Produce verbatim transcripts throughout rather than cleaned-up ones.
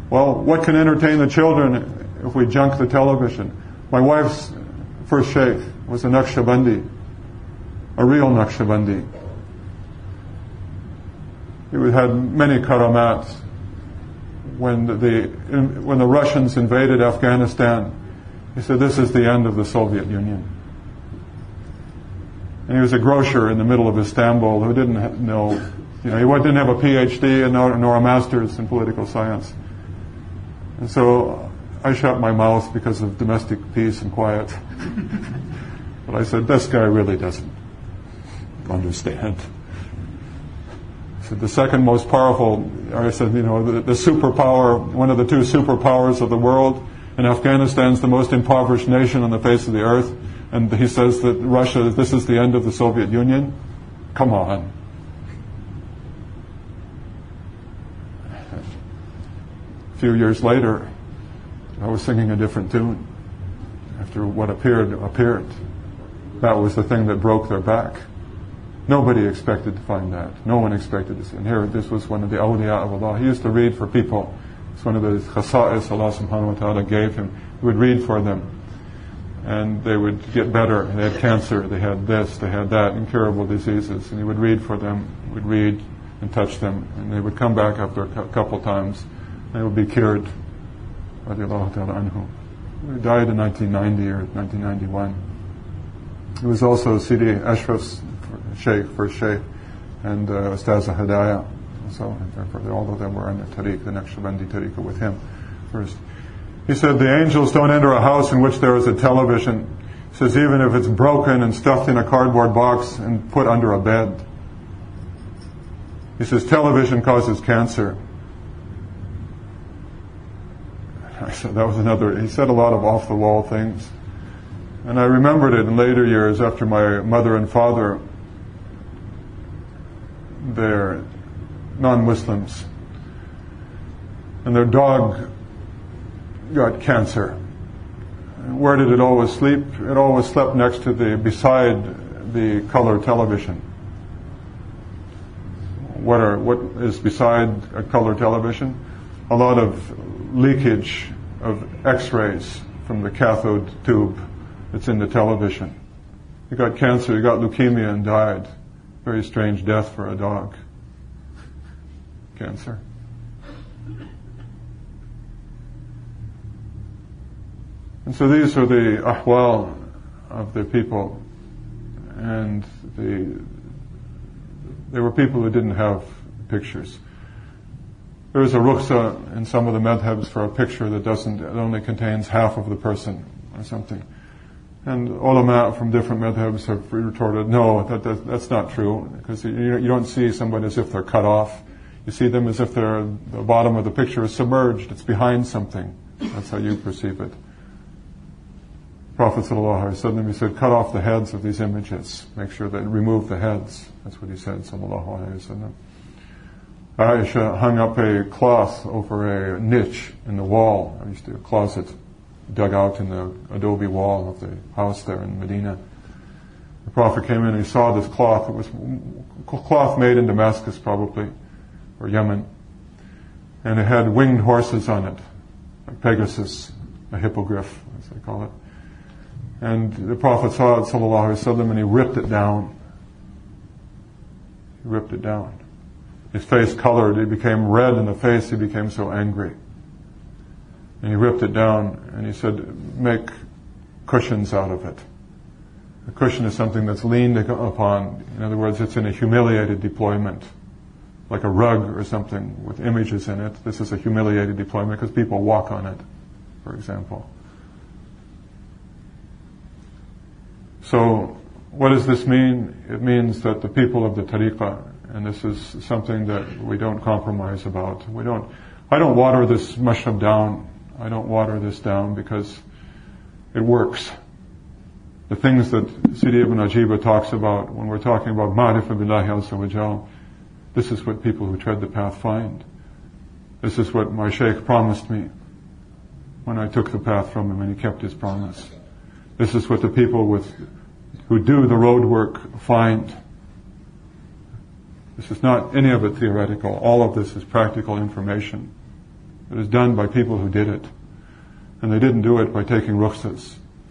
Well, what can entertain the children if we junk the television? My wife's first sheikh was a Naqshbandi, a real Naqshbandi. He had many karamat. When the when the Russians invaded Afghanistan, he said, "This is the end of the Soviet Union." And he was a grocer in the middle of Istanbul who didn't know, you know, he didn't have a P H D and nor, nor a master's in political science. And so I shut my mouth because of domestic peace and quiet. But I said, this guy really doesn't understand. I said, the second most powerful, I said, you know, the, the superpower, one of the two superpowers of the world, and Afghanistan's the most impoverished nation on the face of the earth, and he says that Russia, this is the end of the Soviet Union. Come on. A few years later, I was singing a different tune. After what appeared, appeared. That was the thing that broke their back. Nobody expected to find that. No one expected this. And here, this was one of the awliya of Allah. He used to read for people. It's one of the khasa'is Allah subhanahu wa ta'ala gave him. He would read for them. And they would get better. They had cancer, they had this, they had that, incurable diseases. And he would read for them, would read and touch them. And they would come back after a couple times. And they would be cured. Radiallahu ta'ala anhu. He died in nineteen ninety or nineteen ninety-one. He was also Sidi Ashraf's sheikh, first sheikh, and uh, Ustaz Hidayah. So, all of them were in the tariq, the Naqshbandi tariqah with him first. He said, the angels don't enter a house in which there is a television. He says, even if it's broken and stuffed in a cardboard box and put under a bed. He says, television causes cancer. I said, that was another, he said a lot of off-the-wall things. And I remembered it in later years after my mother and father, they're non-Muslims. And their dog got cancer. Where did it always sleep? It always slept next to the, beside the color television. What are, what is beside a color television? A lot of leakage of X-rays from the cathode tube that's in the television. He got cancer, he got leukemia and died. Very strange death for a dog. Cancer. And so these are the ahwal of the people, and the, there were people who didn't have pictures. There is a rukhsa in some of the madhabs for a picture that doesn't, it only contains half of the person or something. And ulama from different madhabs have retorted, no, that, that, that's not true, because you, you don't see somebody as if they're cut off. You see them as if they're, the bottom of the picture is submerged, it's behind something. That's how you perceive it. Prophet sallallahu alaihi wasallam, he said, cut off the heads of these images. Make sure that, remove the heads. That's what he said, sallallahu alaihi wasallam. Aisha hung up a cloth over a niche in the wall. I used to a closet dug out in the adobe wall of the house there in Medina. The Prophet came in and he saw this cloth. It was cloth made in Damascus probably, or Yemen. And it had winged horses on it, like Pegasus, a hippogriff, as they call it. And the Prophet saw it, sallallahu alaihi wasallam, and he ripped it down. He ripped it down. His face colored, he became red in the face, he became so angry. And he ripped it down, and he said, make cushions out of it. A cushion is something that's leaned upon. In other words, it's in a humiliated deployment. Like a rug or something with images in it. This is a humiliated deployment because people walk on it, for example. So, what does this mean? It means that the people of the tariqah, and this is something that we don't compromise about. We don't, I don't water this mashhab down. I don't water this down because it works. The things that Sidi Ibn Ajiba talks about when we're talking about ma'rifah billahi azza wa jal, this is what people who tread the path find. This is what my shaykh promised me when I took the path from him, and he kept his promise. This is what the people with who do the road work find. This is not any of it theoretical. All of this is practical information. It was done by people who did it. And they didn't do it by taking rukhsas.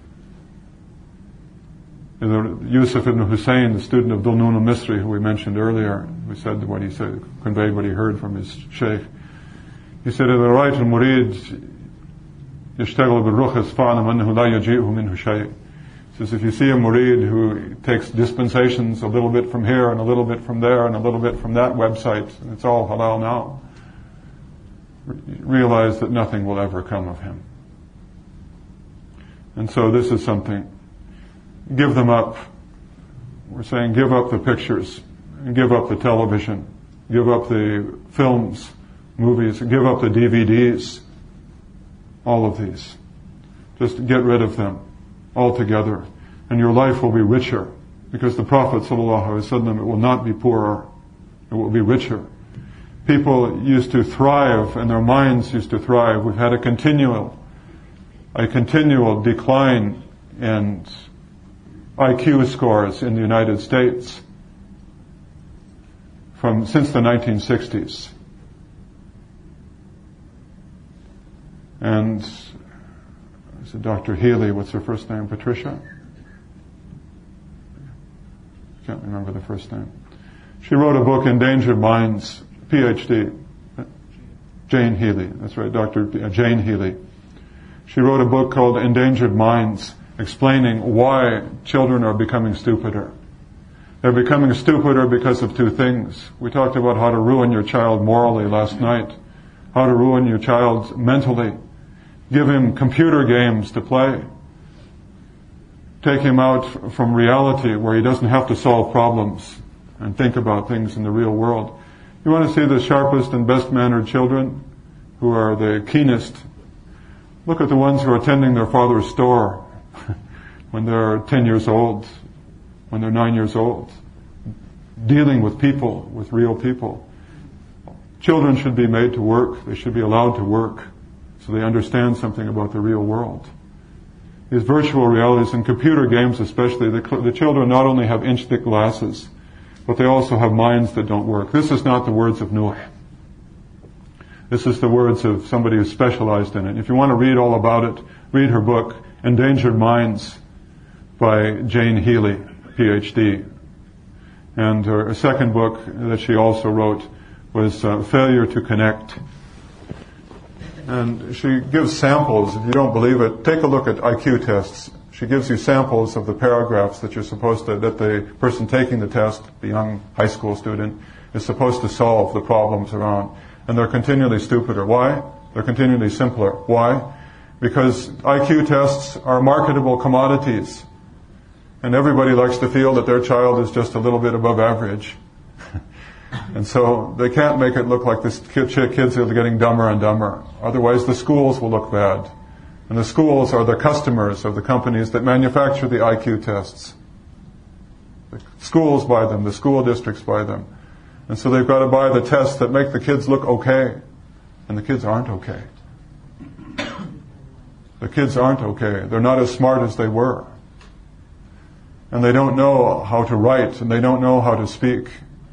Yusuf ibn Hussein, the student of Dhul-Nun al-Misri, who we mentioned earlier, who said what he said, conveyed what he heard from his sheikh. He said, إذا رأيت المريد يشتغل بالرخص فاعلم أنه لا يجيئه منه شيء. He says, if you see a murid who takes dispensations a little bit from here and a little bit from there and a little bit from that website, and it's all halal now, realize that nothing will ever come of him. And so this is something. Give them up. We're saying give up the pictures, and give up the television, give up the films, movies, give up the D V Ds, all of these. Just get rid of them altogether, and your life will be richer, because the Prophet ﷺ, it will not be poorer, it will be richer. People used to thrive, and their minds used to thrive. We've had a continual, a continual decline in I Q scores in the United States from since the nineteen sixties. And so Doctor Healy, what's her first name? Patricia? Can't remember the first name. She wrote a book, Endangered Minds, P H D. Jane Healy, that's right, Doctor Jane Healy. She wrote a book called Endangered Minds, explaining why children are becoming stupider. They're becoming stupider because of two things. We talked about how to ruin your child morally last night, how to ruin your child mentally. Give him computer games to play. Take him out from reality where he doesn't have to solve problems and think about things in the real world. You want to see the sharpest and best mannered children who are the keenest? Look at the ones who are attending their father's store when they're ten years old, when they're nine years old, dealing with people, with real people. Children should be made to work. They should be allowed to work so they understand something about the real world. These virtual realities and computer games especially, the, the children not only have inch-thick glasses, but they also have minds that don't work. This is not the words of Nuh. This is the words of somebody who specialized in it. If you want to read all about it, read her book, Endangered Minds, by Jane Healy, P H D. And her second book that she also wrote was uh, Failure to Connect. And she gives samples. If you don't believe it, take a look at I Q tests. She gives you samples of the paragraphs that you're supposed to, that the person taking the test, the young high school student, is supposed to solve the problems around. And they're continually stupider. Why? They're continually simpler. Why? Because I Q tests are marketable commodities. And everybody likes to feel that their child is just a little bit above average. And so they can't make it look like this kid, kids are getting dumber and dumber. Otherwise the schools will look bad. And the schools are the customers of the companies that manufacture the I Q tests. The schools buy them, the school districts buy them. And so they've got to buy the tests that make the kids look okay. And the kids aren't okay. The kids aren't okay. They're not as smart as they were. And they don't know how to write, and they don't know how to speak.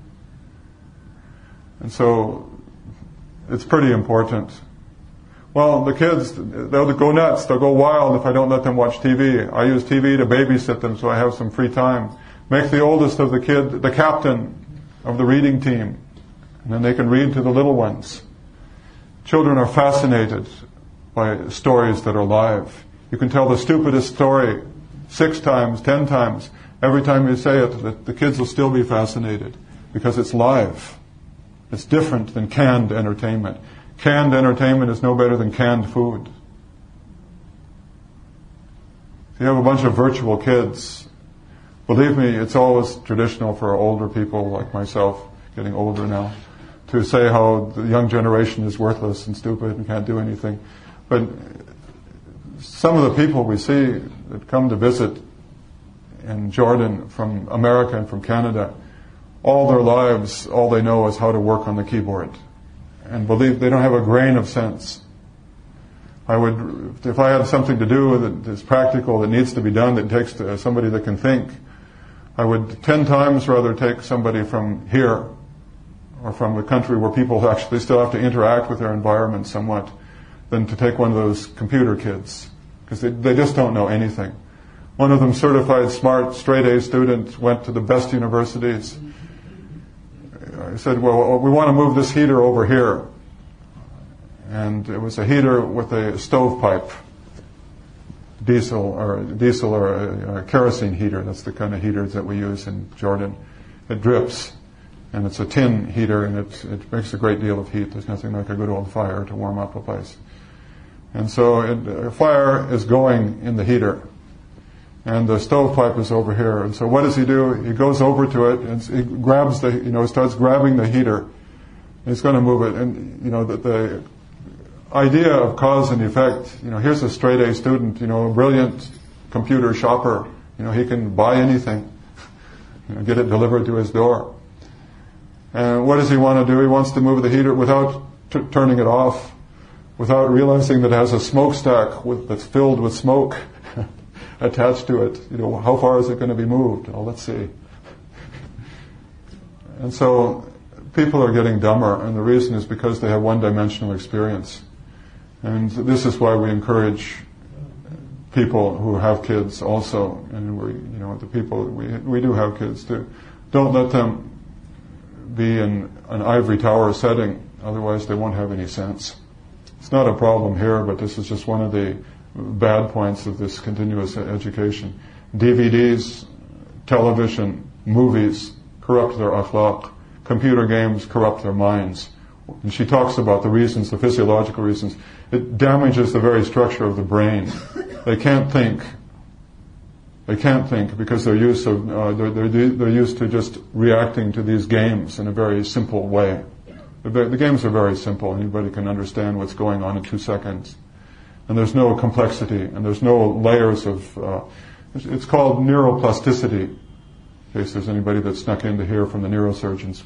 And so it's pretty important. Well, the kids, they'll go nuts, they'll go wild if I don't let them watch T V. I use T V to babysit them so I have some free time. Make the oldest of the kid the captain of the reading team, and then they can read to the little ones. Children are fascinated by stories that are live. You can tell the stupidest story six times, ten times. Every time you say it, the, the kids will still be fascinated because it's live. It's different than canned entertainment. Canned entertainment is no better than canned food. If you have a bunch of virtual kids, believe me, it's always traditional for older people like myself, getting older now, to say how the young generation is worthless and stupid and can't do anything. But some of the people we see that come to visit in Jordan from America and from Canada, all their lives, all they know is how to work on the keyboard. And believe they don't have a grain of sense. I would, if I had something to do that is practical, that needs to be done, that takes to somebody that can think, I would ten times rather take somebody from here or from a country where people actually still have to interact with their environment somewhat than to take one of those computer kids, because they, they just don't know anything. One of them, certified, smart, straight-A student, went to the best universities. I said, well, we want to move this heater over here. And it was a heater with a stovepipe, diesel or diesel or a, a kerosene heater. That's the kind of heaters that we use in Jordan. It drips, and it's a tin heater, and it, it makes a great deal of heat. There's nothing like a good old fire to warm up a place. And so it, a fire is going in the heater, and the stovepipe is over here. And so what does he do? He goes over to it, and he grabs the, you know, starts grabbing the heater. And he's going to move it, and you know the, the idea of cause and effect. You know, here's a straight-A student, you know, a brilliant computer shopper. You know, he can buy anything, you know, get it delivered to his door. And what does he want to do? He wants to move the heater without t- turning it off, without realizing that it has a smokestack with, that's filled with smoke attached to it. You know, how far is it going to be moved? Oh, let's see. And so people are getting dumber, and the reason is because they have one-dimensional experience. And this is why we encourage people who have kids also, and we, you know, the people we we do have kids too. Don't let them be in an ivory tower setting, otherwise they won't have any sense. It's not a problem here, but this is just one of the bad points of this continuous education. D V Ds, television, movies corrupt their akhlaq. Computer games corrupt their minds. And she talks about the reasons, the physiological reasons. It damages the very structure of the brain. They can't think. They can't think because they're used to uh, they're, they're they're used to just reacting to these games in a very simple way. The, the games are very simple. Anybody can understand what's going on in two seconds, and there's no complexity, and there's no layers of. Uh, it's, it's called neuroplasticity. In case there's anybody that snuck in to hear from the neurosurgeons.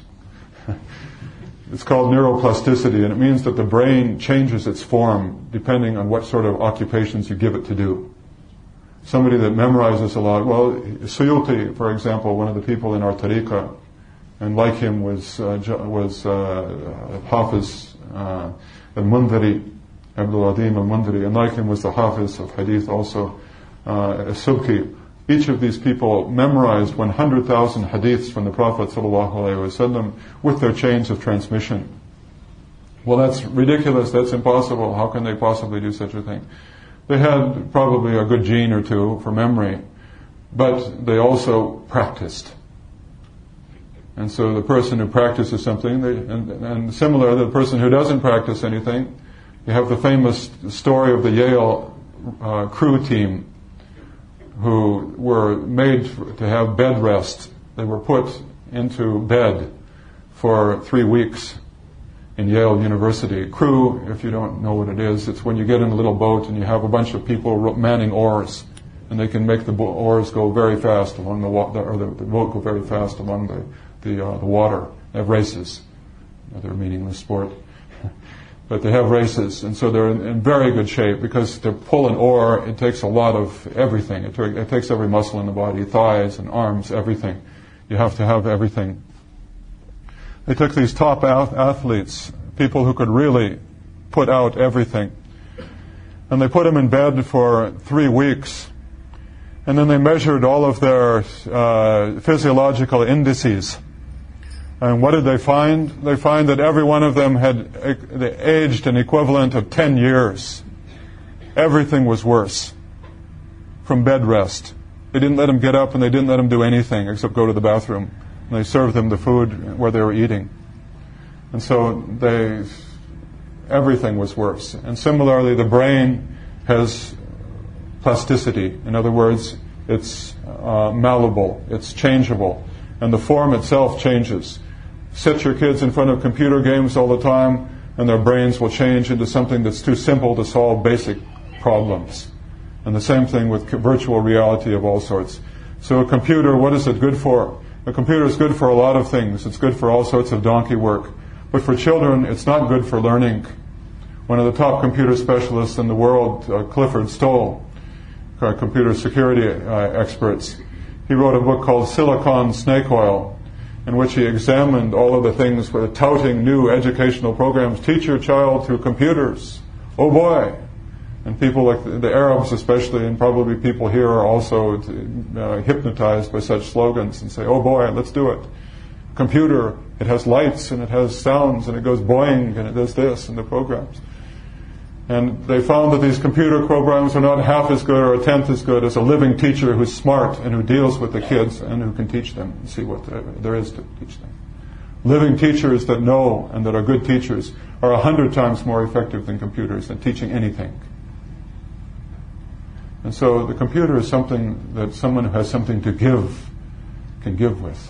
It's called neuroplasticity, and it means that the brain changes its form depending on what sort of occupations you give it to do. Somebody that memorizes a lot, well, Suyuti, for example, one of the people in our tariqah, and like him was uh, was uh, Hafiz uh, al-Mundhiri, Abdul Adim al-Mundhiri, and like him was the Hafiz of Hadith also, uh, Subki. Each of these people memorized one hundred thousand hadiths from the Prophet ﷺ with their chains of transmission. Well, that's ridiculous. That's impossible. How can they possibly do such a thing? They had probably a good gene or two for memory, but they also practiced. And so the person who practices something, they, and, and similar, the person who doesn't practice anything, you have the famous story of the Yale uh, crew team who were made to have bed rest. They were put into bed for three weeks in Yale University. Crew, if you don't know what it is, it's when you get in a little boat and you have a bunch of people manning oars, and they can make the oars go very fast along the water, or the, the boat go very fast along the the, uh, the water. They have races, another meaningless sport. But they have races, and so they're in, in very good shape because to pull an oar, it takes a lot of everything. It, it takes every muscle in the body, thighs and arms, everything. You have to have everything. They took these top athletes, people who could really put out everything, and they put them in bed for three weeks. And then they measured all of their uh, physiological indices. And what did they find? They find that every one of them had uh, aged an equivalent of ten years. Everything was worse from bed rest. They didn't let them get up, and they didn't let them do anything except go to the bathroom. And they served them the food where they were eating. And so they, everything was worse. And similarly, the brain has plasticity. In other words, it's uh, malleable, it's changeable, and the form itself changes. Set your kids in front of computer games all the time, and their brains will change into something that's too simple to solve basic problems. And the same thing with virtual reality of all sorts. So a computer, what is it good for? A computer is good for a lot of things. It's good for all sorts of donkey work. But for children, it's not good for learning. One of the top computer specialists in the world, uh, Clifford Stoll, uh, computer security uh, experts, he wrote a book called Silicon Snake Oil, in which he examined all of the things for touting new educational programs. Teach your child through computers. oh boy. And people like the, the Arabs especially, and probably people here are also uh, hypnotized by such slogans and say, oh boy, let's do it. Computer, it has lights and it has sounds and it goes boing and it does this and the programs. And they found that these computer programs are not half as good or a tenth as good as a living teacher who's smart and who deals with the kids and who can teach them and see what there is to teach them. Living teachers that know and that are good teachers are a hundred times more effective than computers at teaching anything. And so the computer is something that someone who has something to give can give with.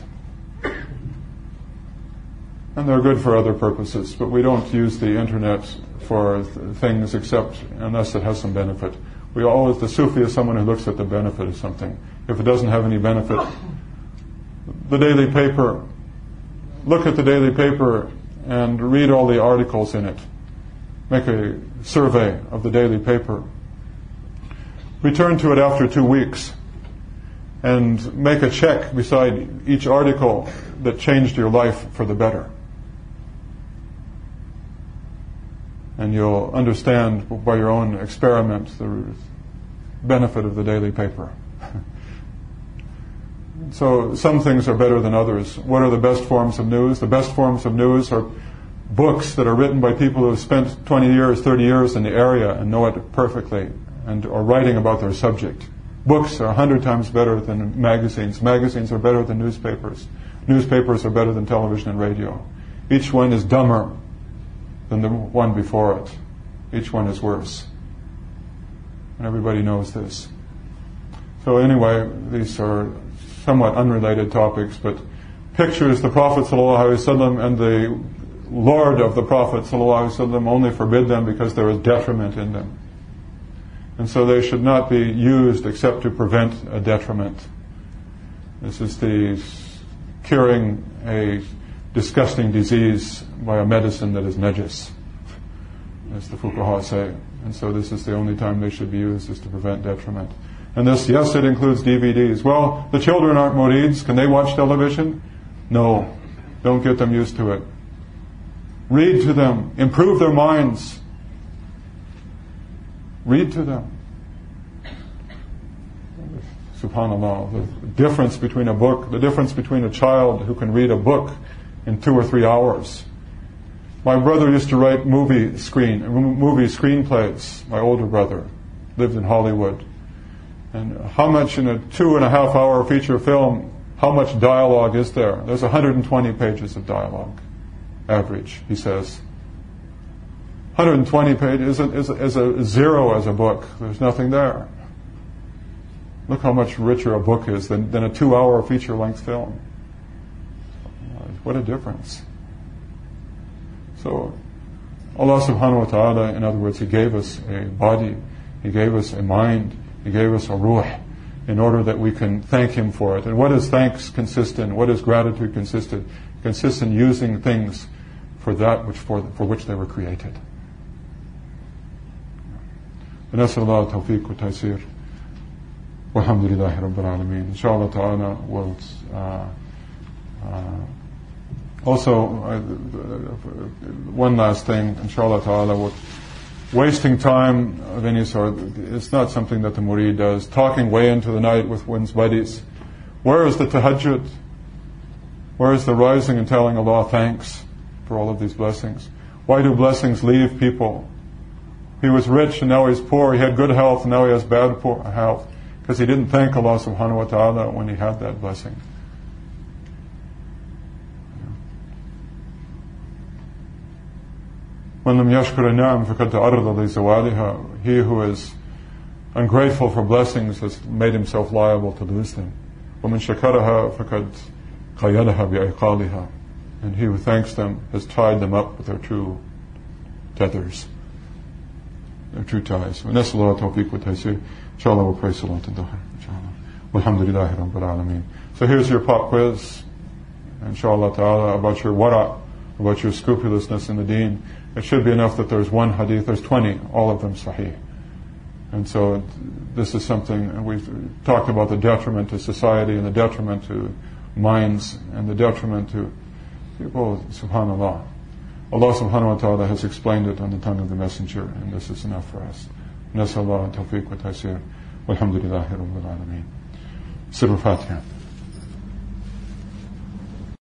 And they're good for other purposes, but we don't use the internet for th- things except unless it has some benefit. We always, the Sufi is someone who looks at the benefit of something. If it doesn't have any benefit, the daily paper, look at the daily paper and read all the articles in it. Make a survey of the daily paper. Return to it after two weeks and make a check beside each article that changed your life for the better. And you'll understand by your own experiment the benefit of the daily paper. So some things are better than others. What are the best forms of news? The best forms of news are books that are written by people who have spent twenty years, thirty years in the area and know it perfectly and are writing about their subject. Books are a hundred times better than magazines. Magazines are better than newspapers. Newspapers are better than television and radio. Each one is dumber than the one before it. Each one is worse. And everybody knows this. So anyway, these are somewhat unrelated topics, but pictures, the Prophet ﷺ and the Lord of the Prophet ﷺ only forbid them because there is detriment in them. And so they should not be used except to prevent a detriment. This is the curing a disgusting disease by a medicine that is najis, as the fuqaha say. And so this is the only time they should be used, is to prevent detriment. And this, yes, it includes D V Ds. Well, the children aren't murids. Can they watch television? No. Don't get them used to it. Read to them. Improve their minds. Read to them. SubhanAllah. The difference between a book, the difference between a child who can read a book in two or three hours. My brother used to write movie screen, movie screenplays. My older brother lived in Hollywood. And how much in a two and a half hour feature film, how much dialogue is there? There's one hundred twenty pages of dialogue, average, he says. one hundred twenty pages is a, is, a, is a zero as a book. There's nothing there. Look how much richer a book is than, than a two-hour feature-length film. What a difference. So, Allah subhanahu wa ta'ala, in other words, He gave us a body, He gave us a mind, He gave us a ruh, in order that we can thank Him for it. And what does thanks consist in? What does gratitude consist in? It consists in using things for that which for, for which they were created. ونسأل الله التوفيق والتيسير والحمد لله رب العالمين. Inshallah ta'ala will uh, uh, also uh, one last thing, inshallah ta'ala, with wasting time of any sort, it's not something that the murid does. Talking way into the night with one's buddies. Where is the tahajjud? Where is the rising and telling Allah thanks for all of these blessings? Why do blessings leave people? He was rich and now he's poor. He had good health and now he has bad poor health. Because he didn't thank Allah subhanahu wa ta'ala when he had that blessing. من لم يشكر النعم فقد تعرض لزوالها. He who is ungrateful for blessings has made himself liable to lose them. ومن شكرها فقد قيدها بعقالها. And he who thanks them has tied them up with their true tethers, their true ties. ونسأل الله التوفيق والتيسير. Inshallah, we'll pray Salat al-Duha. Inshallah. Walhamdulillahi Rabbil Alameen. So here's your pop quiz, inshallah ta'ala, about your wara, about your scrupulousness in the deen. It should be enough that there's one hadith, there's twenty, all of them sahih. And so this is something, we've talked about the detriment to society and the detriment to minds and the detriment to people, subhanAllah. Allah subhanahu wa ta'ala has explained it on the tongue of the Messenger, and this is enough for us. نسأل الله التوفيق والتيسير والحمد لله رب العالمين. سر الفاتحة.